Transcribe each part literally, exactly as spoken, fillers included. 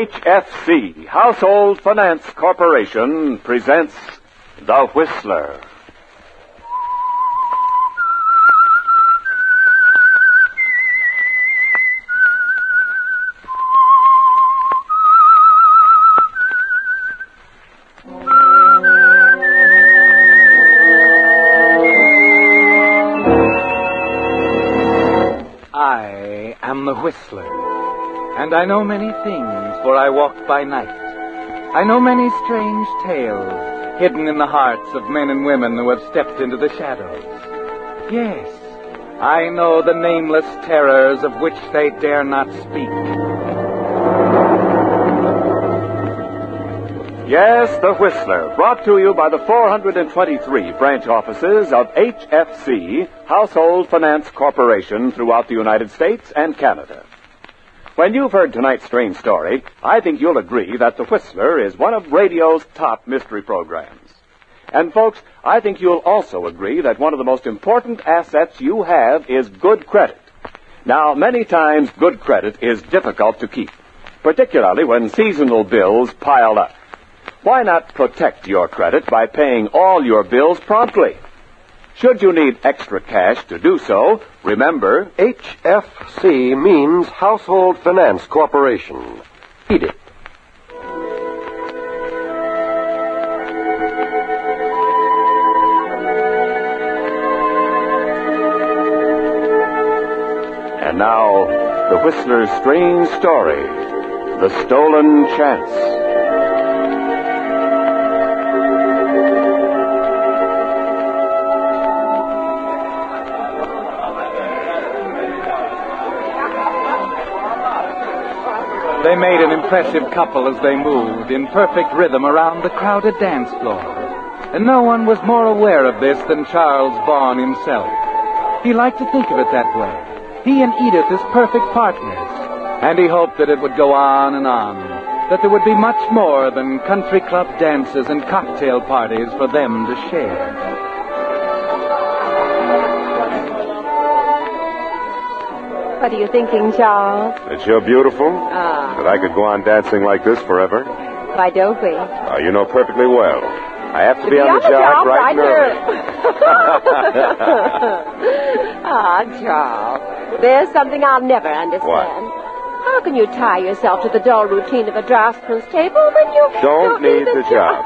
H F C, Household Finance Corporation, presents The Whistler. I am the Whistler, and I know many things, for I walk by night. I know many strange tales hidden in the hearts of men and women who have stepped into the shadows. Yes, I know the nameless terrors of which they dare not speak. Yes, The Whistler, brought to you by the four hundred twenty-three branch offices of H F C, Household Finance Corporation, throughout the United States and Canada. When you've heard tonight's strange story, I think you'll agree that The Whistler is one of radio's top mystery programs. And folks, I think you'll also agree that one of the most important assets you have is good credit. Now, many times good credit is difficult to keep, particularly when seasonal bills pile up. Why not protect your credit by paying all your bills promptly? Should you need extra cash to do so, remember, H F C means Household Finance Corporation. Read it. And now, The Whistler's strange story, The Stolen Chance. They made an impressive couple as they moved in perfect rhythm around the crowded dance floor. And no one was more aware of this than Charles Vaughan himself. He liked to think of it that way. He and Edith as perfect partners. And he hoped that it would go on and on, that there would be much more than country club dances and cocktail parties for them to share. What are you thinking, Charles? That you're beautiful? Ah. That I could go on dancing like this forever? Why don't we? Uh, you know perfectly well. I have to, To be, on the job, right and early. Ah, Charles, there's something I'll never understand. What? How can you tie yourself to the dull routine of a draftsman's table when you Don't need the job.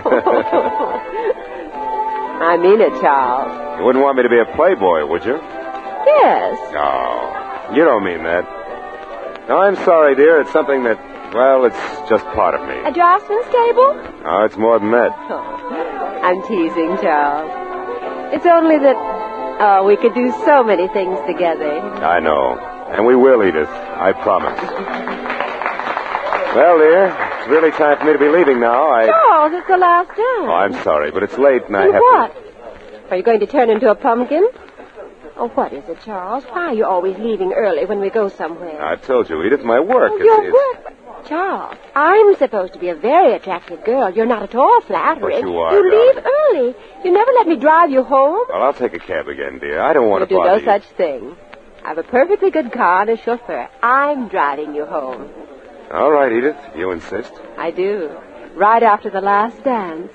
I mean it, Charles. You wouldn't want me to be a playboy, would you? Yes. No. You don't mean that. No, I'm sorry, dear. It's something that, well, it's just part of me. A draftsman's table? Oh, it's more than that. Oh, I'm teasing, Charles. It's only that, oh, we could do so many things together. I know. And we will, Edith. I promise. Well, dear, it's really time for me to be leaving now. I... Charles, it's the last dance. Oh, I'm sorry, but it's late and I And have what? to... Are you going to turn into a pumpkin? Oh, what is it, Charles? Why are you always leaving early when we go somewhere? I've told you, Edith, my work Oh, is... your is... work. Charles, I'm supposed to be a very attractive girl. You're not at all flattering. But you are, You leave darling. early. You never let me drive you home. Well, I'll take a cab again, dear. I don't want You to do bother no you. such thing. I have a perfectly good car and a chauffeur. I'm driving you home. All right, Edith, if you insist. I do. Right after the last dance.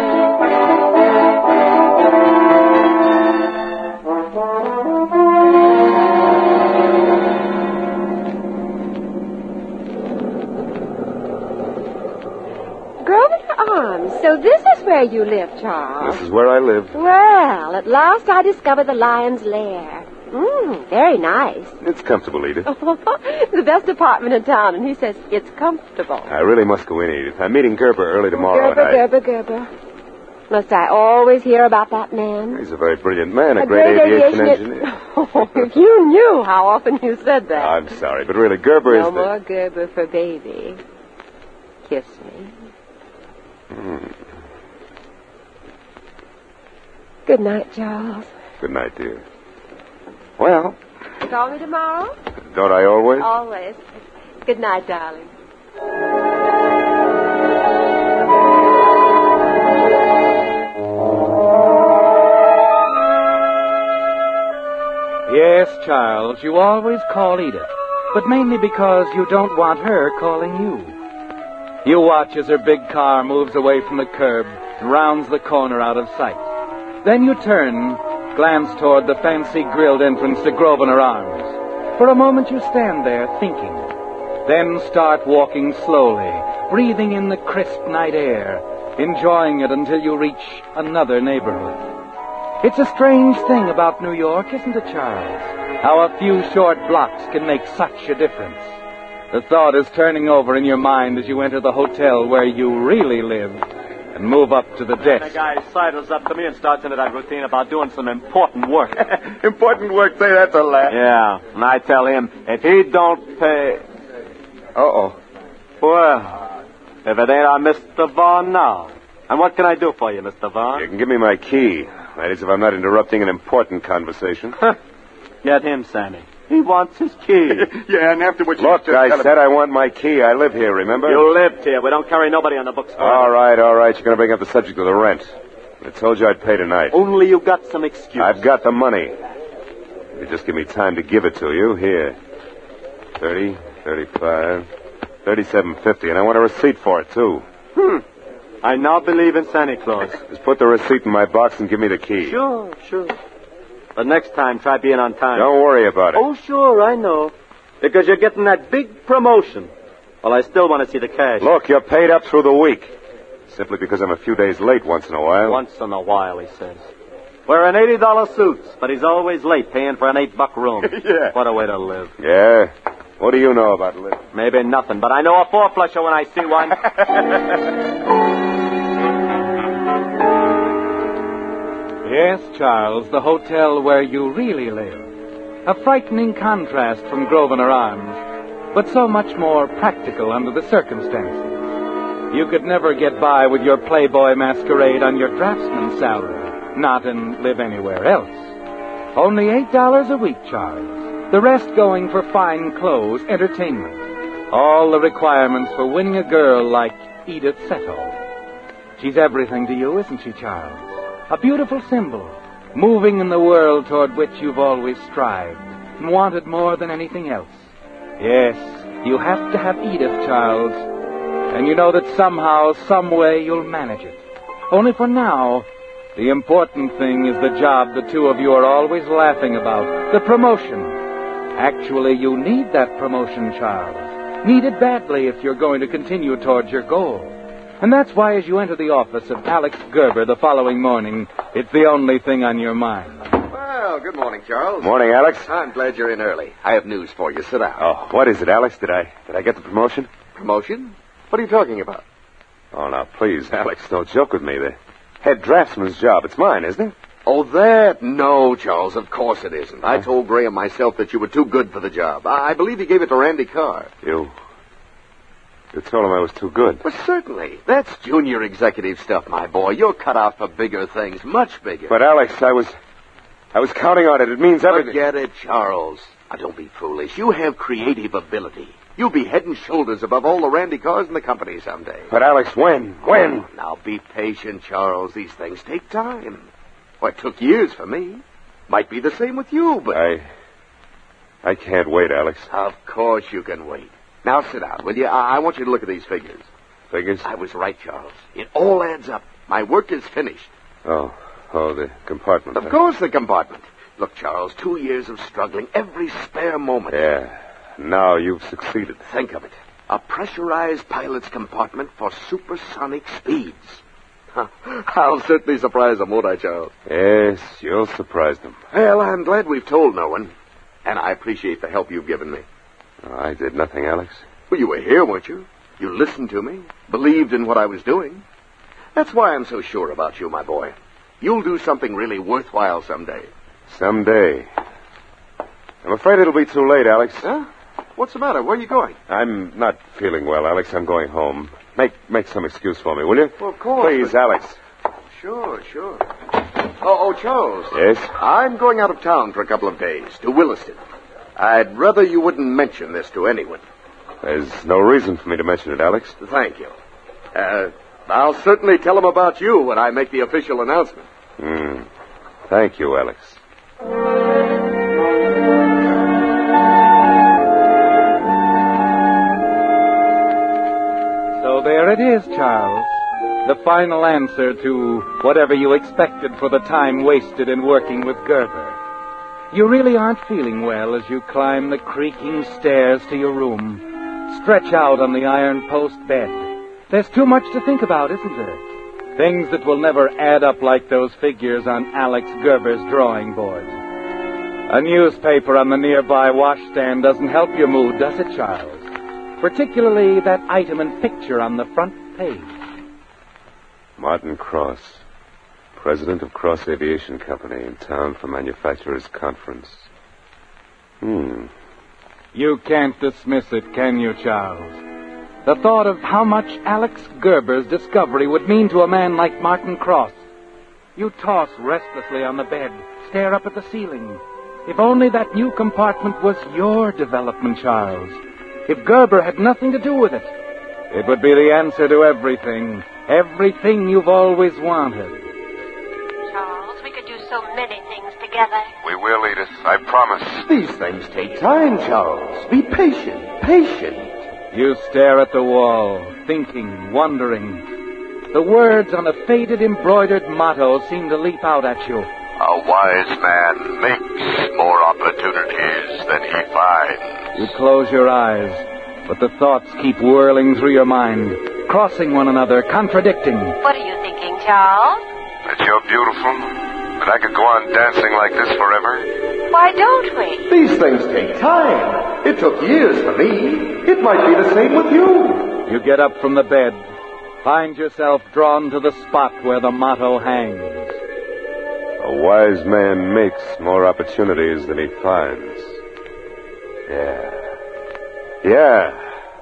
So this is where you live, Charles. This is where I live. Well, at last I discovered the lion's lair. Mmm, very nice. It's comfortable, Edith. The best apartment in town, and he says it's comfortable. I really must go in, Edith. I'm meeting Gerber early tomorrow. Gerber, and I... Gerber, Gerber. Must I always hear about that man? He's a very brilliant man, a, A great, great aviation, aviation engineer. Oh, if you knew how often you said that. I'm sorry, but really, Gerber no is the... more Gerber for baby. Kiss me. Hmm. Good night, Charles. Good night, dear. Well, Call me tomorrow? don't I always? Always. Good night, darling. Yes, Charles, you always call Edith, but mainly because you don't want her calling you. You watch as her big car moves away from the curb and rounds the corner out of sight. Then you turn, glance toward the fancy grilled entrance to Grosvenor Arms. For a moment you stand there thinking. Then start walking slowly, breathing in the crisp night air, enjoying it until you reach another neighborhood. It's a strange thing about New York, isn't it, Charles? How a few short blocks can make such a difference. The thought is turning over in your mind as you enter the hotel where you really live and move up to the desk. The guy sidles up to me and starts into that routine about doing some important work. Important work, say that's a laugh. Yeah, and I tell him, if he don't pay... Uh-oh. Well, if it ain't our Mister Vaughn now. And what can I do for you, Mister Vaughn? You can give me my key. That is, if I'm not interrupting an important conversation. Get him, Sammy. He wants his key. Yeah, and after what you Look, I said I want my key. I live here, remember? You lived here. We don't carry nobody on the books. All right, all right. You're going to bring up the subject of the rent. I told you I'd pay tonight. Only you got some excuse. I've got the money. You just give me time to give it to you. Here. Thirty, thirty-five, thirty-seven fifty, and I want a receipt for it, too. Hmm. I now believe in Santa Claus. Just put the receipt in my box and give me the key. Sure, sure. But next time, try being on time. Don't worry about it. Oh, sure, I know. Because you're getting that big promotion. Well, I still want to see the cash. Look, you're paid up through the week. Simply because I'm a few days late once in a while. Once in a while, he says. Wearing eighty dollar suits, but he's always late paying for an eight-buck room. Yeah. What a way to live. Yeah. What do you know about living? Maybe nothing, but I know a four-flusher when I see one. Yes, Charles, the hotel where you really live. A frightening contrast from Grosvenor Arms, but so much more practical under the circumstances. You could never get by with your Playboy masquerade on your draftsman's salary, not and live anywhere else. Only eight dollars a week, Charles. The rest going for fine clothes, entertainment. All the requirements for winning a girl like Edith Settle. She's everything to you, isn't she, Charles? A beautiful symbol, moving in the world toward which you've always strived and wanted more than anything else. Yes, you have to have Edith, Charles, and you know that somehow, some way, you'll manage it. Only for now, the important thing is the job the two of you are always laughing about, the promotion. Actually, you need that promotion, Charles. Need it badly if you're going to continue towards your goal. And that's why as you enter the office of Alex Gerber the following morning, it's the only thing on your mind. Well, good morning, Charles. Morning, Alex. I'm glad you're in early. I have news for you. Sit down. Oh, what is it, Alex? Did I did I get the promotion? Promotion? What are you talking about? Oh, now, please, Alex, don't joke with me. The head draftsman's job, it's mine, isn't it? Oh, that? No, Charles, of course it isn't. Huh? I told Graham myself that you were too good for the job. I, I believe he gave it to Randy Carr. You... You told him I was too good. Well, certainly. That's junior executive stuff, my boy. You're cut out for bigger things, much bigger. But, Alex, I was... I was counting on it. It means everything. Forget it, Charles. Now, don't be foolish. You have creative ability. You'll be head and shoulders above all the Randy Carrs in the company someday. But, Alex, when? When? Oh, now, be patient, Charles. These things take time. Well, it took years for me. Might be the same with you, but... I... I can't wait, Alex. Of course you can wait. Now, sit down, will you? I, I want you to look at these figures. Figures? I was right, Charles. It all adds up. My work is finished. Oh, oh, the compartment. Of huh? course, the compartment. Look, Charles, two years of struggling, every spare moment. Yeah. Now you've succeeded. Think of it. A pressurized pilot's compartment for supersonic speeds. Huh. I'll certainly surprise them, won't I, Charles? Yes, you'll surprise them. Well, I'm glad we've told no one. And I appreciate the help you've given me. Oh, I did nothing, Alex. Well, you were here, weren't you? You listened to me, believed in what I was doing. That's why I'm so sure about you, my boy. You'll do something really worthwhile someday. Someday. I'm afraid it'll be too late, Alex. Huh? What's the matter? Where are you going? I'm not feeling well, Alex. I'm going home. Make make some excuse for me, will you? Well, of course. Please, but... Alex. Sure, sure. Oh, oh, Charles. Yes? I'm going out of town for a couple of days, to Williston. I'd rather you wouldn't mention this to anyone. There's no reason for me to mention it, Alex. Thank you. Uh, I'll certainly tell them about you when I make the official announcement. Hmm. Thank you, Alex. So there it is, Charles. The final answer to whatever you expected for the time wasted in working with Gerber. You really aren't feeling well as you climb the creaking stairs to your room. Stretch out on the iron post bed. There's too much to think about, isn't there? Things that will never add up like those figures on Alex Gerber's drawing board. A newspaper on the nearby washstand doesn't help your mood, does it, Charles? Particularly that item and picture on the front page. Martin Cross, president of Cross Aviation Company, in town for manufacturers' conference. Hmm. You can't dismiss it, can you, Charles? The thought of how much Alex Gerber's discovery would mean to a man like Martin Cross. You toss restlessly on the bed, stare up at the ceiling. If only that new compartment was your development, Charles. If Gerber had nothing to do with it. It would be the answer to everything. Everything you've always wanted. Charles, we could do so many things together. We will, Edith. I promise. These things take time, Charles. Be patient, patient. You stare at the wall, thinking, wondering. The words on a faded embroidered motto seem to leap out at you. A wise man makes more opportunities than he finds. You close your eyes, but the thoughts keep whirling through your mind, crossing one another, contradicting. What are you thinking, Charles? That you're beautiful, that I could go on dancing like this forever. Why don't we? These things take time. It took years for me. It might be the same with you. You get up from the bed, find yourself drawn to the spot where the motto hangs. A wise man makes more opportunities than he finds. Yeah. Yeah.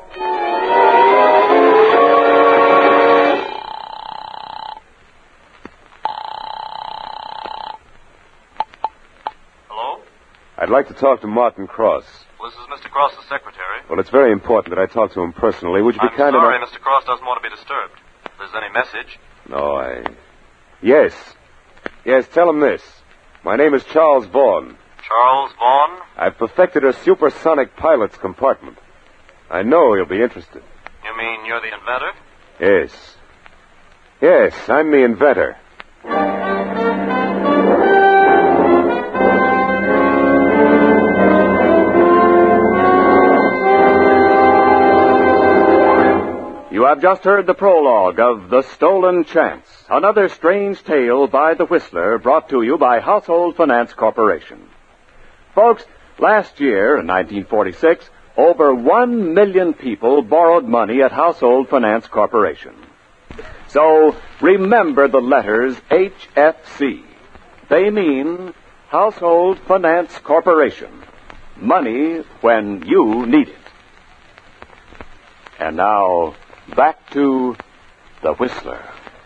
Hello? I'd like to talk to Martin Cross. Well, this is Mister Cross's secretary. Well, it's very important that I talk to him personally. Would you be I'm kind sorry, enough... Mister Cross doesn't want to be disturbed. If there's any message. No, I... Yes. Yes, tell him this. My name is Charles Vaughn. Charles Vaughn? I've perfected a supersonic pilot's compartment. I know he'll be interested. You mean you're the inventor? Yes. Yes, I'm the inventor. You have just heard the prologue of The Stolen Chance, another strange tale by the Whistler, brought to you by Household Finance Corporation. Folks, last year, in nineteen forty-six, over one million people borrowed money at Household Finance Corporation. So, remember the letters H F C. They mean Household Finance Corporation. Money when you need it. And now, back to The Whistler.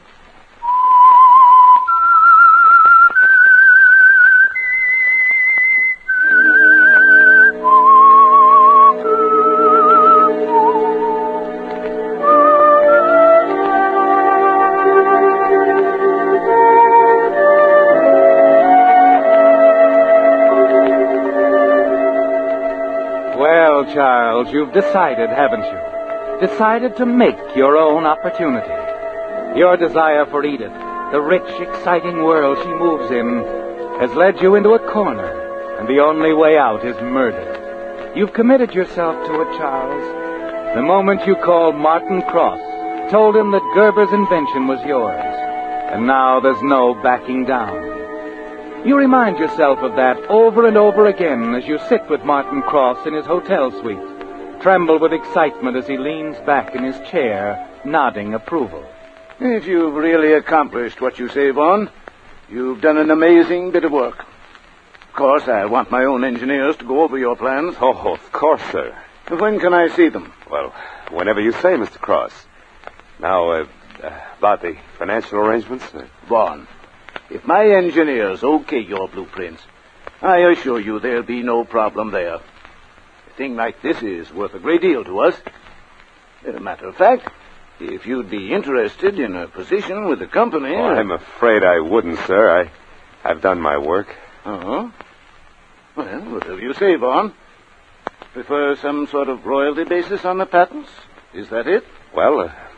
Well, Charles, you've decided, haven't you? Decided to make your own opportunity. Your desire for Edith, the rich, exciting world she moves in, has led you into a corner, and the only way out is murder. You've committed yourself to it, Charles. The moment you called Martin Cross, told him that Gerber's invention was yours, and now there's no backing down. You remind yourself of that over and over again as you sit with Martin Cross in his hotel suite, tremble with excitement as he leans back in his chair, nodding approval. If you've really accomplished what you say, Vaughn, you've done an amazing bit of work. Of course, I want my own engineers to go over your plans. Oh, of course, sir. When can I see them? Well, whenever you say, Mister Cross. Now, uh, uh, about the financial arrangements? Uh, Vaughn, if my engineers okay your blueprints, I assure you there'll be no problem there. A thing like this is worth a great deal to us. As a matter of fact, if you'd be interested in a position with the company... Oh, I'm afraid I wouldn't, sir. I, I've done my work. Uh-huh. Well, whatever you say, Vaughn. Prefer some sort of royalty basis on the patents? Is that it? Well, uh,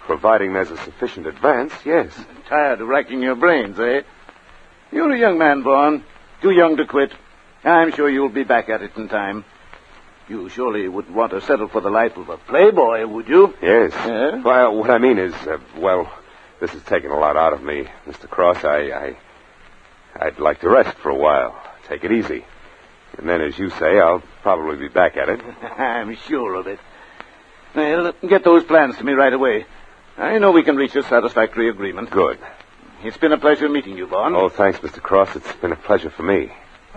providing there's a sufficient advance, yes. Tired of racking your brains, eh? You're a young man, Vaughn. Too young to quit. I'm sure you'll be back at it in time. You surely wouldn't want to settle for the life of a playboy, would you? Yes. Yeah? Well, what I mean is, uh, well, this has taken a lot out of me, Mister Cross. I, I, I'd like to rest for a while. Take it easy. And then, as you say, I'll probably be back at it. I'm sure of it. Well, get those plans to me right away. I know we can reach a satisfactory agreement. Good. It's been a pleasure meeting you, Vaughn. Oh, thanks, Mister Cross. It's been a pleasure for me.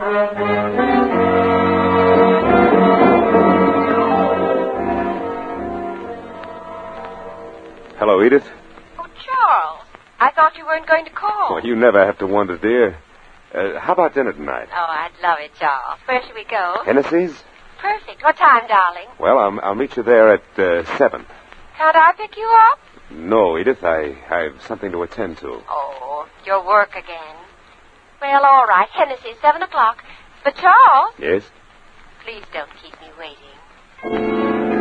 Hello, Edith. Oh, Charles. I thought you weren't going to call. Well, you never have to wonder, dear. Uh, how about dinner tonight? Oh, I'd love it, Charles. Where should we go? Hennessy's? Perfect. What time, darling? Well, I'll, I'll meet you there at uh, seven. Can't I pick you up? No, Edith. I, I have something to attend to. Oh, your work again. Well, all right. Hennessy, seven o'clock. But, Charles... Yes? Please don't keep me waiting.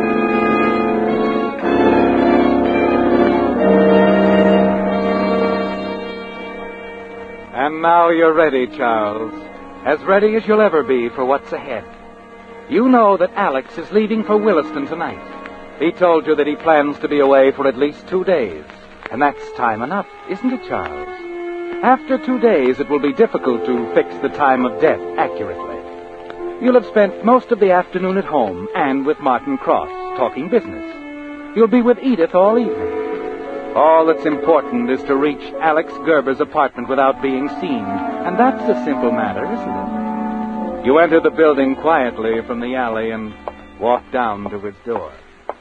And now you're ready, Charles. As ready as you'll ever be for what's ahead. You know that Alex is leaving for Williston tonight. He told you that he plans to be away for at least two days. And that's time enough, isn't it, Charles? After two days, it will be difficult to fix the time of death accurately. You'll have spent most of the afternoon at home and with Martin Cross, talking business. You'll be with Edith all evening. All that's important is to reach Alex Gerber's apartment without being seen. And that's a simple matter, isn't it? You enter the building quietly from the alley and walk down to its door.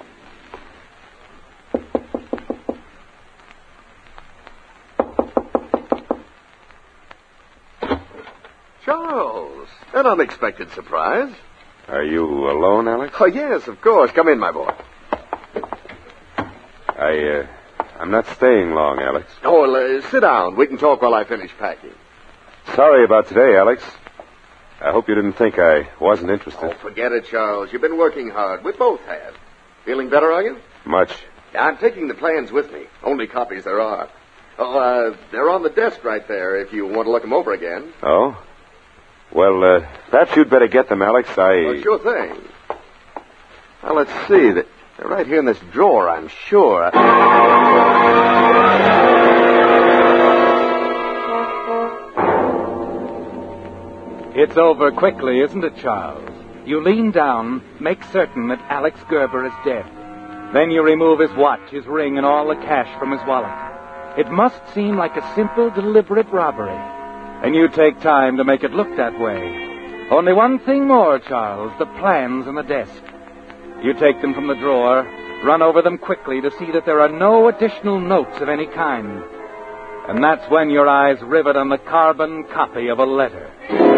Charles, an unexpected surprise. Are you alone, Alex? Oh, yes, of course. Come in, my boy. I, uh, I'm not staying long, Alex. Oh, well, uh, sit down. We can talk while I finish packing. Sorry about today, Alex. I hope you didn't think I wasn't interested. Oh, forget it, Charles. You've been working hard. We both have. Feeling better, are you? Much. I'm taking the plans with me. Only copies there are. Oh, uh, they're on the desk right there if you want to look them over again. Oh? Well, uh, perhaps you'd better get them, Alex. I... Oh, sure thing. Well, let's see. They're right here in this drawer, I'm sure. It's over quickly, isn't it, Charles? You lean down, make certain that Alex Gerber is dead. Then you remove his watch, his ring, and all the cash from his wallet. It must seem like a simple, deliberate robbery. And you take time to make it look that way. Only one thing more, Charles, the plans in the desk. You take them from the drawer, run over them quickly to see that there are no additional notes of any kind. And that's when your eyes rivet on the carbon copy of a letter.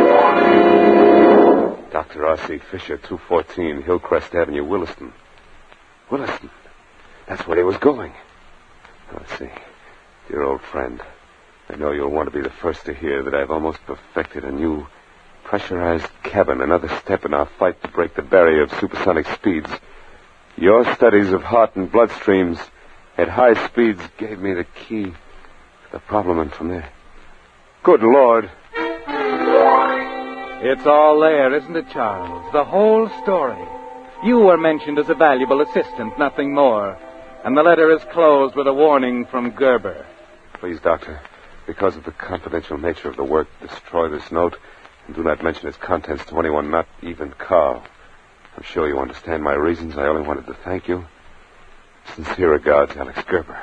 Doctor R C. Fisher, two fourteen, Hillcrest Avenue, Williston. Williston. That's where he was going. Let's see. Dear old friend, I know you'll want to be the first to hear that I've almost perfected a new pressurized cabin, another step in our fight to break the barrier of supersonic speeds. Your studies of heart and bloodstreams at high speeds gave me the key to the problem, and from there... Good Lord. It's all there, isn't it, Charles? The whole story. You were mentioned as a valuable assistant, nothing more. And the letter is closed with a warning from Gerber. Please, Doctor, because of the confidential nature of the work, destroy this note and do not mention its contents to anyone, not even Carl. I'm sure you understand my reasons. I only wanted to thank you. Sincere regards, Alex Gerber.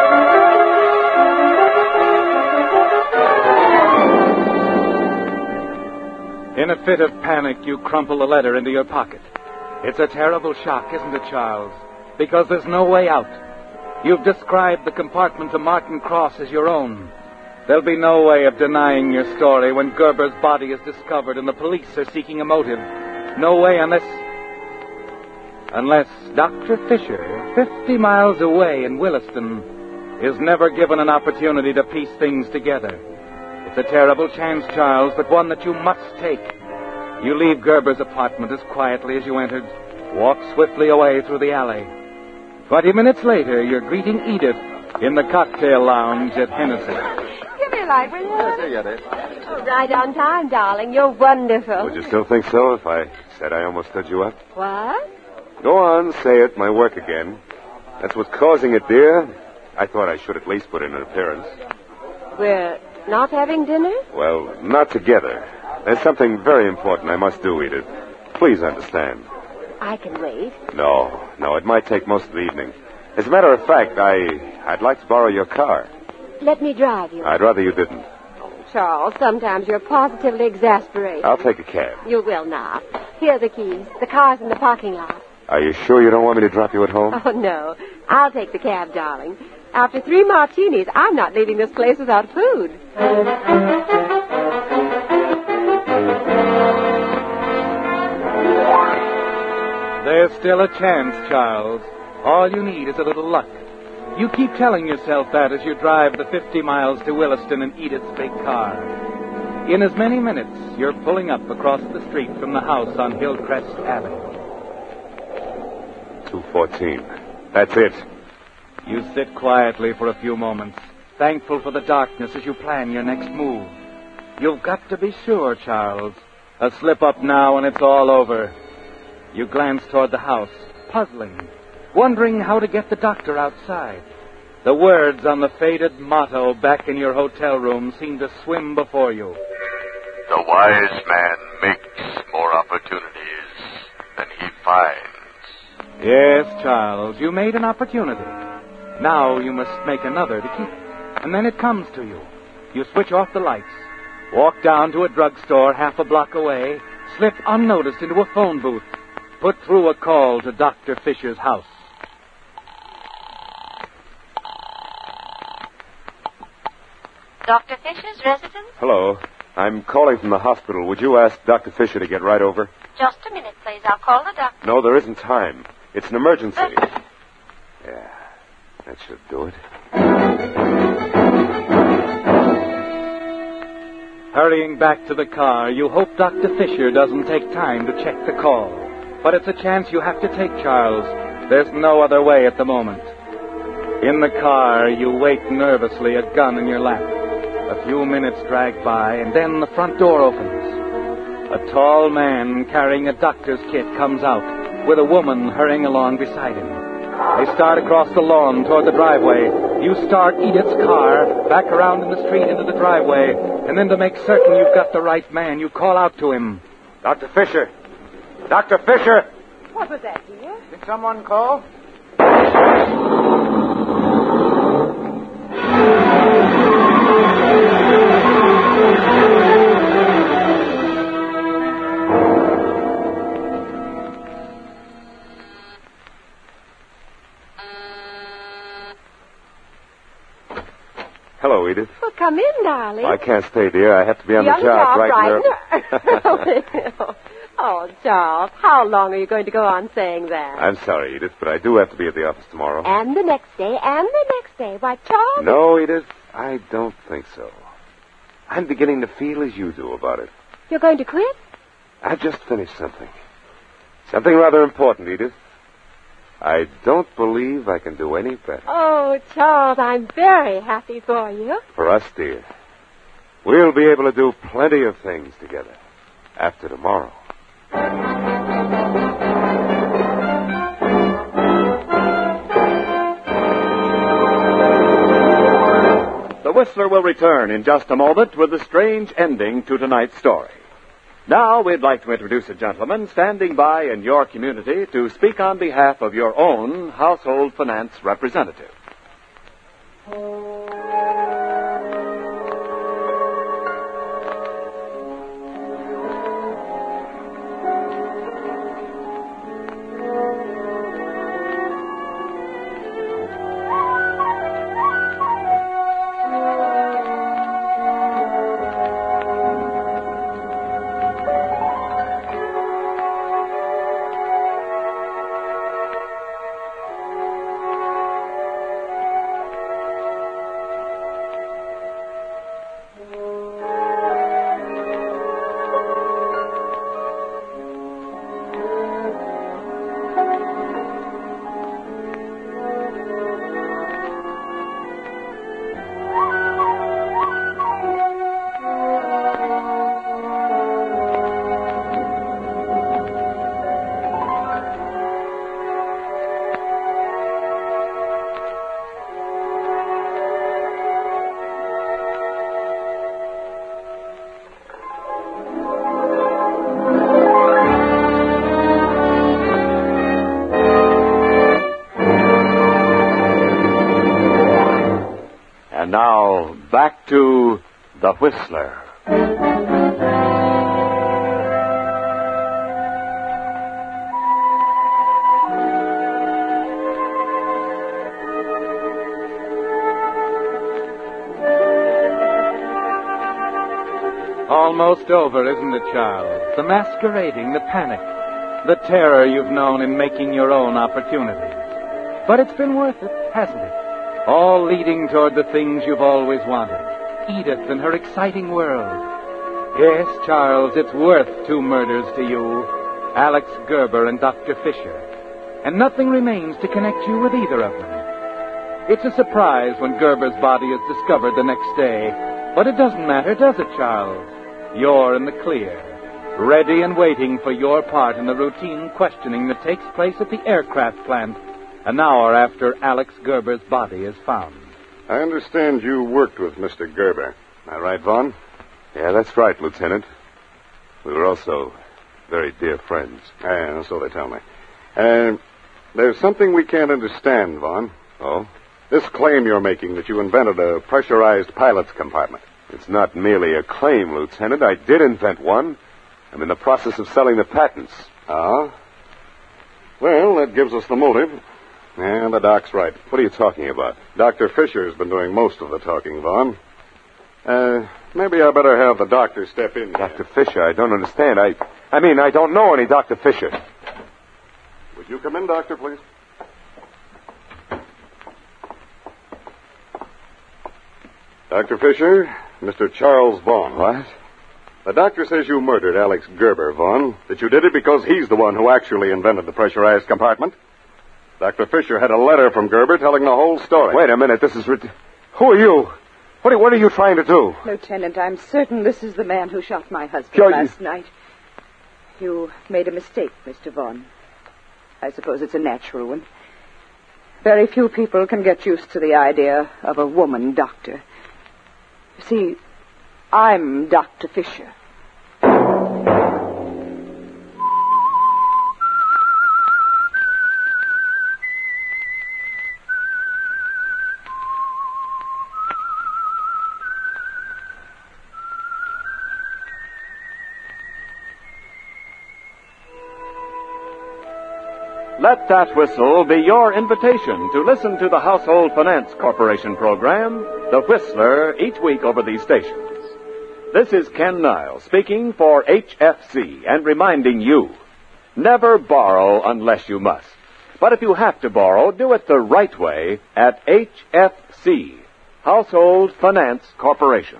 In a fit of panic, you crumple the letter into your pocket. It's a terrible shock, isn't it, Charles? Because there's no way out. You've described the compartment to Martin Cross as your own. There'll be no way of denying your story when Gerber's body is discovered and the police are seeking a motive. No way unless... Unless Doctor Fisher, fifty miles away in Williston, is never given an opportunity to piece things together. It's a terrible chance, Charles, but one that you must take. You leave Gerber's apartment as quietly as you entered, walk swiftly away through the alley. Twenty minutes later, you're greeting Edith in the cocktail lounge at Hennessy. Give me a light, will you? Yes, here you did. Oh, right on time, darling. You're wonderful. Would you still think so if I said I almost stood you up? What? Go on, say it, my work again. That's what's causing it, dear. I thought I should at least put in an appearance. We're not having dinner? Well, not together. There's something very important I must do, Edith. Please understand. I can wait. No, no, it might take most of the evening. As a matter of fact, I, I'd like to borrow your car. Let me drive you. I'd rather you didn't. Charles, sometimes you're positively exasperating. I'll take a cab. You will not. Here are the keys. The car's in the parking lot. Are you sure you don't want me to drop you at home? Oh, no. I'll take the cab, darling. After three martinis, I'm not leaving this place without food. There's still a chance, Charles. All you need is a little luck. You keep telling yourself that as you drive the fifty miles to Williston in Edith's big car. In as many minutes, you're pulling up across the street from the house on Hillcrest Avenue. two fourteen. That's it. You sit quietly for a few moments, thankful for the darkness as you plan your next move. You've got to be sure, Charles. A slip up now and it's all over. You glance toward the house, puzzling, wondering how to get the doctor outside. The words on the faded motto back in your hotel room seem to swim before you. The wise man makes more opportunities than he finds. Yes, Charles, you made an opportunity. Now you must make another to keep it. And then it comes to you. You switch off the lights, walk down to a drugstore half a block away, slip unnoticed into a phone booth, put through a call to Doctor Fisher's house. Doctor Fisher's residence? Hello. I'm calling from the hospital. Would you ask Doctor Fisher to get right over? Just a minute, please. I'll call the doctor. No, there isn't time. It's an emergency. Yeah, that should do it. Hurrying back to the car, you hope Doctor Fisher doesn't take time to check the call. But it's a chance you have to take, Charles. There's no other way at the moment. In the car, you wait nervously, a gun in your lap. A few minutes drag by, and then the front door opens. A tall man carrying a doctor's kit comes out, with a woman hurrying along beside him. They start across the lawn toward the driveway. You start Edith's car, back around in the street into the driveway, and then to make certain you've got the right man, you call out to him. Doctor Fisher! Doctor Fisher! What was that, dear? Did someone call? Hello, Edith. Well, come in, darling. I can't stay, dear. I have to be on Be the job right right now. now. Oh, Charles, how long are you going to go on saying that? I'm sorry, Edith, but I do have to be at the office tomorrow. And the next day, and the next day. Why, Charles... No, Edith, I don't think so. I'm beginning to feel as you do about it. You're going to quit? I've just finished something. Something rather important, Edith. I don't believe I can do any better. Oh, Charles, I'm very happy for you. For us, dear. We'll be able to do plenty of things together after tomorrow. The Whistler will return in just a moment with a strange ending to tonight's story. Now we'd like to introduce a gentleman standing by in your community to speak on behalf of your own household finance representative. Now, back to The Whistler. Almost over, isn't it, Charles? The masquerading, the panic, the terror you've known in making your own opportunities. But it's been worth it, hasn't it? All leading toward the things you've always wanted. Edith and her exciting world. Yes, Charles, it's worth two murders to you. Alex Gerber and Doctor Fisher. And nothing remains to connect you with either of them. It's a surprise when Gerber's body is discovered the next day. But it doesn't matter, does it, Charles? You're in the clear, ready and waiting for your part in the routine questioning that takes place at the aircraft plant an hour after Alex Gerber's body is found. I understand you worked with Mister Gerber. Am I right, Vaughn? Yeah, that's right, Lieutenant. We were also very dear friends. Yeah, so they tell me. Uh, there's something we can't understand, Vaughn. Oh? This claim you're making that you invented a pressurized pilot's compartment. It's not merely a claim, Lieutenant. I did invent one. I'm in the process of selling the patents. Ah? Well, that gives us the motive. And the doc's right. What are you talking about? Doctor Fisher's been doing most of the talking, Vaughn. Uh, maybe I better have the doctor step in. Doctor Fisher? I don't understand. I, I mean, I don't know any Doctor Fisher. Would you come in, Doctor, please? Doctor Fisher, Mister Charles Vaughn. What? The doctor says you murdered Alex Gerber, Vaughn. That you did it because he's the one who actually invented the pressurized compartment. Doctor Fisher had a letter from Gerber telling the whole story. Wait a minute. This is... Rid- who are you? What are, what are you trying to do? Lieutenant, I'm certain this is the man who shot my husband You're, last you... night. You made a mistake, Mister Vaughn. I suppose it's a natural one. Very few people can get used to the idea of a woman doctor. You see, I'm Doctor Fisher. Let That Whistle be your invitation to listen to the Household Finance Corporation program, The Whistler, each week over these stations. This is Ken Niles speaking for H F C and reminding you, never borrow unless you must. But if you have to borrow, do it the right way at H F C, Household Finance Corporation.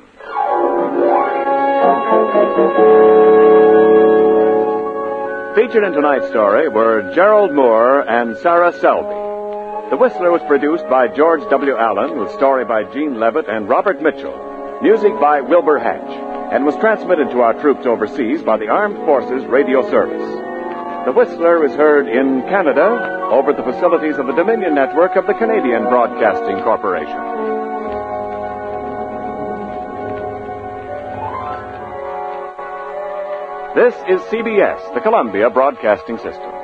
Featured in tonight's story were Gerald Moore and Sarah Selby. The Whistler was produced by George W. Allen with story by Gene Levitt and Robert Mitchell, music by Wilbur Hatch, and was transmitted to our troops overseas by the Armed Forces Radio Service. The Whistler is heard in Canada over the facilities of the Dominion Network of the Canadian Broadcasting Corporation. This is C B S, the Columbia Broadcasting System.